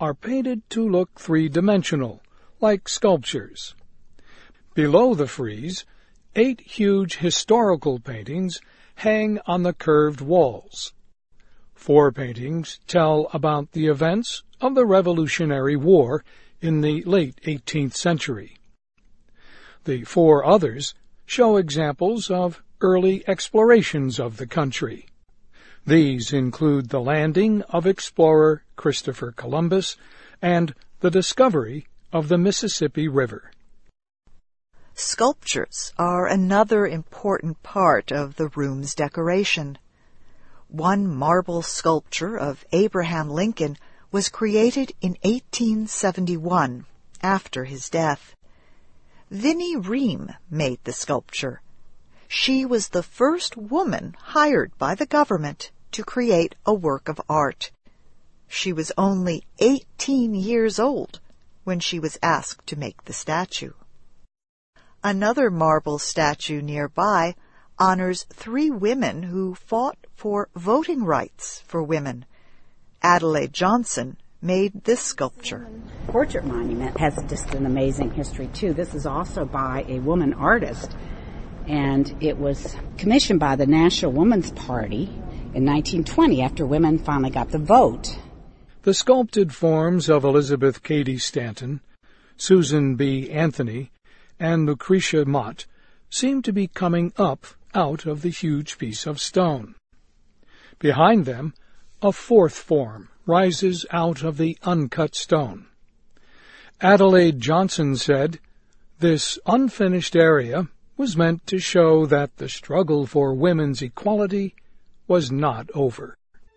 are painted to look three-dimensional, like sculptures. Below the frieze, 8 huge historical paintings hang on the curved walls. 4 paintings tell about the events of the Revolutionary War in the late 18th century. The 4 others show examples of early explorations of the country. These include the landing of explorer Christopher Columbus and the discovery of the Mississippi River. Sculptures are another important part of the room's decoration. One marble sculpture of Abraham Lincoln was created in 1871, after his death. Vinnie Ream made the sculpture. She was the first woman hired by the government to create a work of art. She was only 18 years old when she was asked to make the statue. Another marble statue nearby honors 3 women who fought for voting rights for women. Adelaide Johnson made this sculpture. Portrait monument has just an amazing history, too. This is also by a woman artist, and it was commissioned by the National Woman's Party in 1920 after women finally got the vote. The sculpted forms of Elizabeth Cady Stanton, Susan B. Anthony, and Lucretia Mott seem to be coming up out of the huge piece of stone. Behind them, a 4th form rises out of the uncut stone. Adelaide Johnson said, "This unfinished area was meant to show that the struggle for women's equality was not over."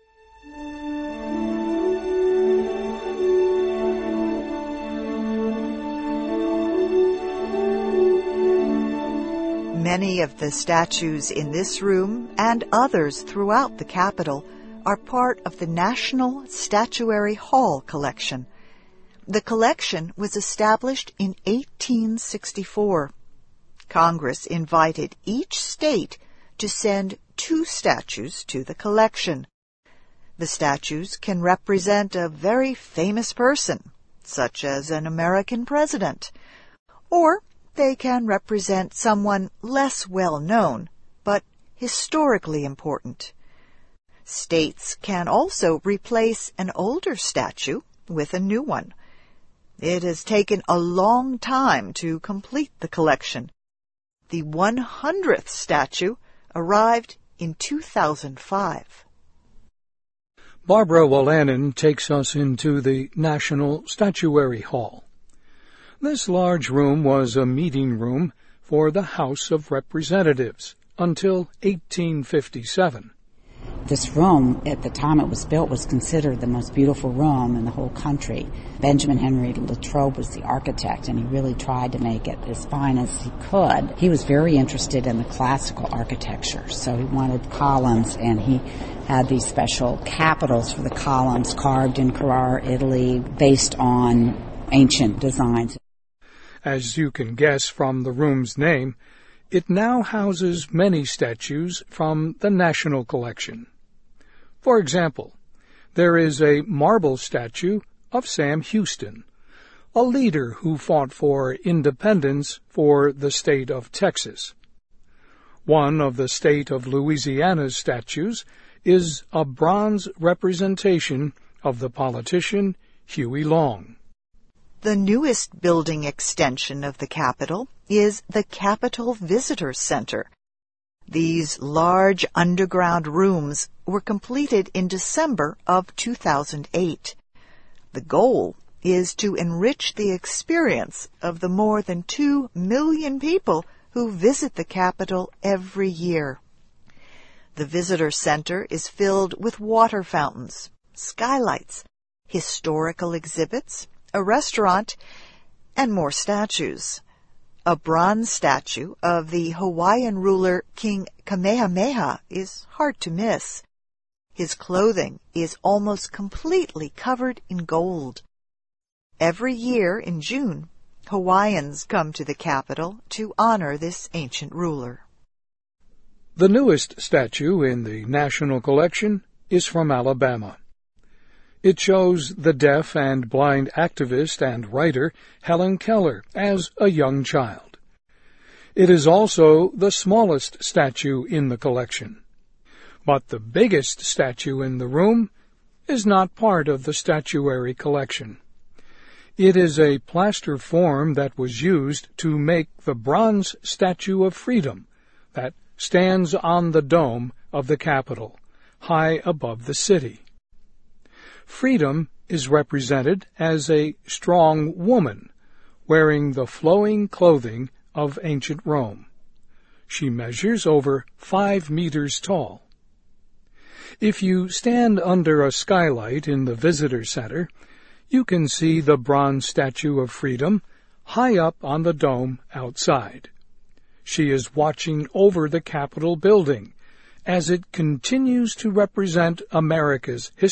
Many of the statues in this room and others throughout the Capitol are part of the National Statuary Hall collection. The collection was established in 1864. Congress invited each state to send 2 statues to the collection. The statues can represent a very famous person, such as an American president, or they can represent someone less well known, but historically important. States can also replace an older statue with a new one. It has taken a long time to complete the collection. The 100th statue arrived in 2005. Barbara Wolanin takes us into the National Statuary Hall. This large room was a meeting room for the House of Representatives until 1857. This room, at the time it was built, was considered the most beautiful room in the whole country. Benjamin Henry Latrobe was the architect, and he really tried to make it as fine as he could. He was very interested in the classical architecture, so he wanted columns, and he had these special capitals for the columns carved in Carrara, Italy, based on ancient designs. As you can guess from the room's name, it now houses many statues from the National Collection. For example, there is a marble statue of Sam Houston, a leader who fought for independence for the state of Texas. One of the state of Louisiana's statues is a bronze representation of the politician Huey Long. The newest building extension of the Capitol is the Capitol Visitor Center. These large underground rooms were completed in December of 2008. The goal is to enrich the experience of the more than 2 million people who visit the Capitol every year. The Visitor Center is filled with water fountains, skylights, historical exhibits, a restaurant, and more statues. A bronze statue of the Hawaiian ruler King Kamehameha is hard to miss. His clothing is almost completely covered in gold. Every year in June, Hawaiians come to the Capitol to honor this ancient ruler. The newest statue in the National Collection is from Alabama. It shows the deaf and blind activist and writer Helen Keller as a young child. It is also the smallest statue in the collection. But the biggest statue in the room is not part of the statuary collection. It is a plaster form that was used to make the bronze Statue of Freedom that stands on the dome of the Capitol, high above the city. Freedom is represented as a strong woman, wearing the flowing clothing of ancient Rome. She measures over 5 meters tall. If you stand under a skylight in the visitor center, you can see the bronze Statue of Freedom high up on the dome outside. She is watching over the Capitol building as it continues to represent America's